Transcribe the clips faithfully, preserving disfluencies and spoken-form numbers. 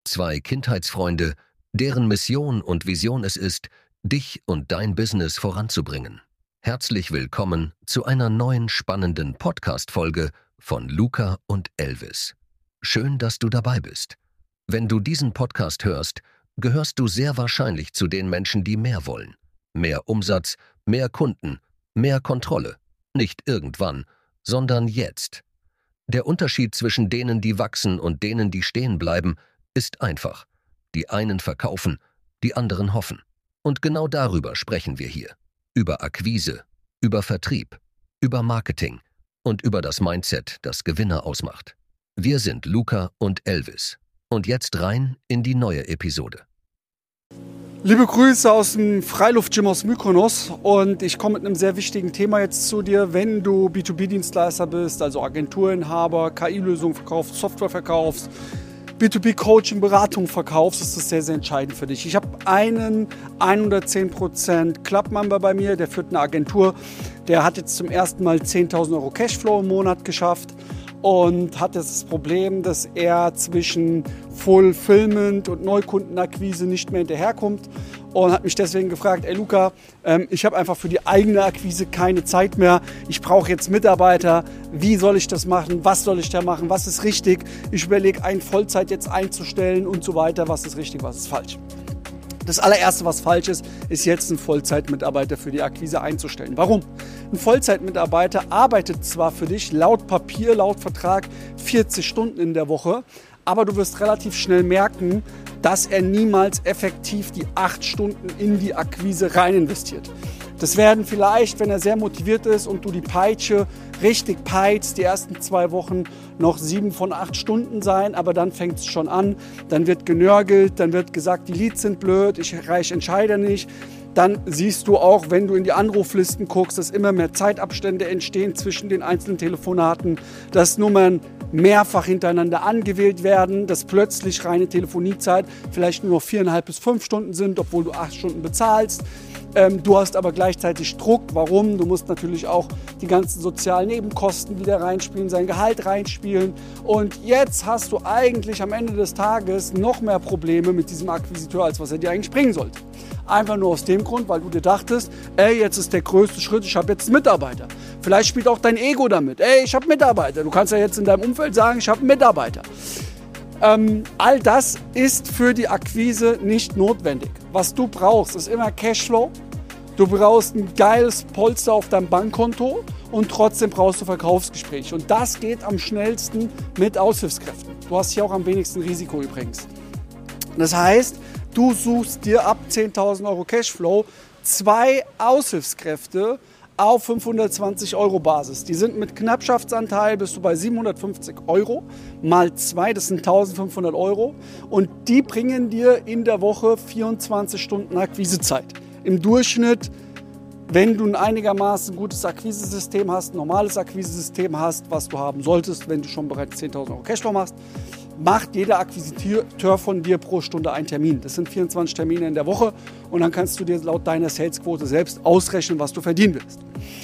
Zwei Kindheitsfreunde, deren Mission und Vision es ist, dich und dein Business voranzubringen. Herzlich willkommen zu einer neuen spannenden Podcast-Folge von Luca und Elvis. Schön, dass du dabei bist. Wenn du diesen Podcast hörst, gehörst du sehr wahrscheinlich zu den Menschen, die mehr wollen. Mehr Umsatz, mehr Kunden, mehr Kontrolle. Nicht irgendwann, sondern jetzt. Der Unterschied zwischen denen, die wachsen und denen, die stehen bleiben, ist einfach. Die einen verkaufen, die anderen hoffen. Und genau darüber sprechen wir hier. Über Akquise, über Vertrieb, über Marketing und über das Mindset, das Gewinner ausmacht. Wir sind Luca und Elvis. Und jetzt rein in die neue Episode. Liebe Grüße aus dem Freiluftgym aus Mykonos und ich komme mit einem sehr wichtigen Thema jetzt zu dir, wenn du B zwei B-Dienstleister bist, also Agenturinhaber, K I-Lösungen verkaufst, Software verkaufst, B zwei B-Coaching, Beratung verkaufst, ist das sehr, sehr entscheidend für dich. Ich habe einen hundertzehn Prozent Club-Member bei mir, der führt eine Agentur, der hat jetzt zum ersten Mal zehntausend Euro Cashflow im Monat geschafft und hat jetzt das Problem, dass er zwischen Fulfillment und Neukundenakquise nicht mehr hinterherkommt und hat mich deswegen gefragt, ey Luca, ähm, ich habe einfach für die eigene Akquise keine Zeit mehr, ich brauche jetzt Mitarbeiter, wie soll ich das machen, was soll ich da machen, was ist richtig, ich überlege einen Vollzeit jetzt einzustellen und so weiter, was ist richtig, was ist falsch. Das allererste, was falsch ist, ist jetzt einen Vollzeitmitarbeiter für die Akquise einzustellen. Warum? Ein Vollzeitmitarbeiter arbeitet zwar für dich laut Papier, laut Vertrag vierzig Stunden in der Woche, aber du wirst relativ schnell merken, dass er niemals effektiv die acht Stunden in die Akquise rein investiert. Das werden vielleicht, wenn er sehr motiviert ist und du die Peitsche richtig peitst, die ersten zwei Wochen noch sieben von acht Stunden sein, aber dann fängt es schon an, dann wird genörgelt, dann wird gesagt, die Leads sind blöd, ich erreiche Entscheider nicht. Dann siehst du auch, wenn du in die Anruflisten guckst, dass immer mehr Zeitabstände entstehen zwischen den einzelnen Telefonaten, dass Nummern mehrfach hintereinander angewählt werden, dass plötzlich reine Telefoniezeit vielleicht nur noch viereinhalb bis fünf Stunden sind, obwohl du acht Stunden bezahlst. Ähm, du hast aber gleichzeitig Druck. Warum? Du musst natürlich auch die ganzen sozialen Nebenkosten wieder reinspielen, sein Gehalt reinspielen. Und jetzt hast du eigentlich am Ende des Tages noch mehr Probleme mit diesem Akquisiteur, als was er dir eigentlich bringen sollte. Einfach nur aus dem Grund, weil du dir dachtest, ey, jetzt ist der größte Schritt, ich habe jetzt einen Mitarbeiter. Vielleicht spielt auch dein Ego damit. Ey, ich habe Mitarbeiter. Du kannst ja jetzt in deinem Umfeld sagen, ich habe einen Mitarbeiter. Ähm, all das ist für die Akquise nicht notwendig. Was du brauchst, ist immer Cashflow. Du brauchst ein geiles Polster auf deinem Bankkonto und trotzdem brauchst du Verkaufsgespräche. Und das geht am schnellsten mit Aushilfskräften. Du hast hier auch am wenigsten Risiko übrigens. Das heißt, du suchst dir ab zehntausend Euro Cashflow zwei Aushilfskräfte auf fünfhundertzwanzig Euro Basis. Die sind mit Knappschaftsanteil, bist du bei siebenhundertfünfzig Euro mal zwei, das sind eintausendfünfhundert Euro. Und die bringen dir in der Woche vierundzwanzig Stunden Akquisezeit. Im Durchschnitt, wenn du ein einigermaßen gutes Akquisesystem hast, ein normales Akquisesystem hast, was du haben solltest, wenn du schon bereits zehntausend Euro Cashflow machst, macht jeder Akquisiteur von dir pro Stunde einen Termin. Das sind vierundzwanzig Termine in der Woche und dann kannst du dir laut deiner Salesquote selbst ausrechnen, was du verdienen willst.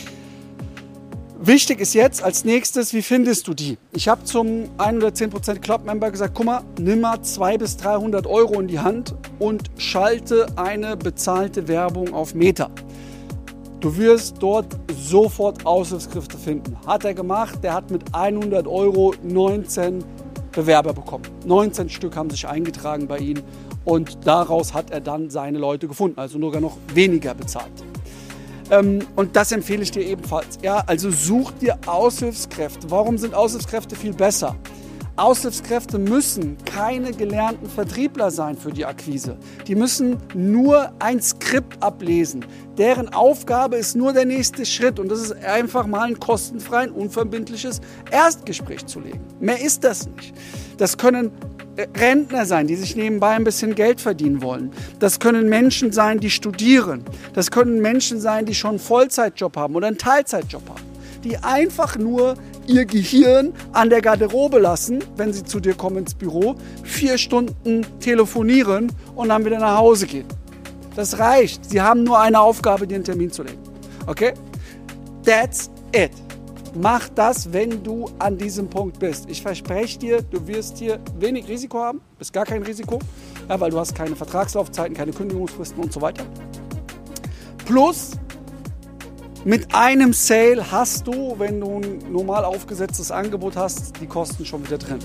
Wichtig ist jetzt als nächstes, wie findest du die? Ich habe zum hundertzehn Prozent Club-Member gesagt, guck mal, nimm mal zweihundert bis dreihundert Euro in die Hand und schalte eine bezahlte Werbung auf Meta. Du wirst dort sofort Aushilfskräfte finden. Hat er gemacht, der hat mit hundert Euro neunzehn Bewerber bekommen. neunzehn Stück haben sich eingetragen bei ihm und daraus hat er dann seine Leute gefunden, also sogar noch weniger bezahlt. Ähm, und das empfehle ich dir ebenfalls. Ja, also such dir Aushilfskräfte. Warum sind Aushilfskräfte viel besser? Aushilfskräfte müssen keine gelernten Vertriebler sein für die Akquise. Die müssen nur ein Skript ablesen. Deren Aufgabe ist nur der nächste Schritt und das ist einfach mal ein kostenfrei, unverbindliches Erstgespräch zu legen. Mehr ist das nicht. Das können Rentner sein, die sich nebenbei ein bisschen Geld verdienen wollen. Das können Menschen sein, die studieren. Das können Menschen sein, die schon einen Vollzeitjob haben oder einen Teilzeitjob haben. Die einfach nur ihr Gehirn an der Garderobe lassen, wenn sie zu dir kommen ins Büro, vier Stunden telefonieren und dann wieder nach Hause gehen. Das reicht. Sie haben nur eine Aufgabe, dir einen Termin zu legen. Okay? That's it. Mach das, wenn du an diesem Punkt bist. Ich verspreche dir, du wirst hier wenig Risiko haben, bis gar kein Risiko, ja, weil du hast keine Vertragslaufzeiten, keine Kündigungsfristen und so weiter. Plus, mit einem Sale hast du, wenn du ein normal aufgesetztes Angebot hast, die Kosten schon wieder drin.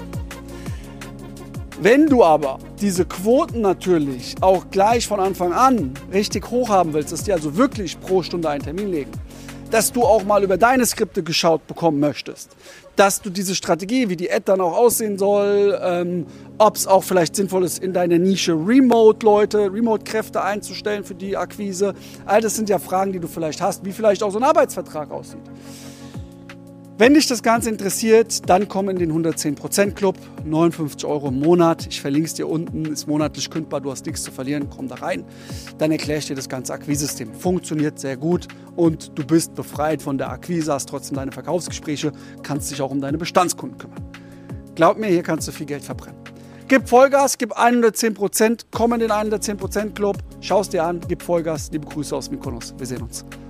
Wenn du aber diese Quoten natürlich auch gleich von Anfang an richtig hoch haben willst, dass die also wirklich pro Stunde einen Termin legen, dass du auch mal über deine Skripte geschaut bekommen möchtest, dass du diese Strategie, wie die Ad dann auch aussehen soll, ähm, ob es auch vielleicht sinnvoll ist, in deiner Nische Remote-Leute, Remote-Kräfte einzustellen für die Akquise. All das sind ja Fragen, die du vielleicht hast, wie vielleicht auch so ein Arbeitsvertrag aussieht. Wenn dich das Ganze interessiert, dann komm in den hundertzehn Prozent Club, neunundfünfzig Euro im Monat. Ich verlinke es dir unten, ist monatlich kündbar, du hast nichts zu verlieren, komm da rein. Dann erkläre ich dir das ganze Akquise-System. Funktioniert sehr gut und du bist befreit von der Akquise, hast trotzdem deine Verkaufsgespräche, kannst dich auch um deine Bestandskunden kümmern. Glaub mir, hier kannst du viel Geld verbrennen. Gib Vollgas, gib hundertzehn Prozent, komm in den hundertzehn Prozent Club, schau es dir an, gib Vollgas. Liebe Grüße aus Mykonos, wir sehen uns.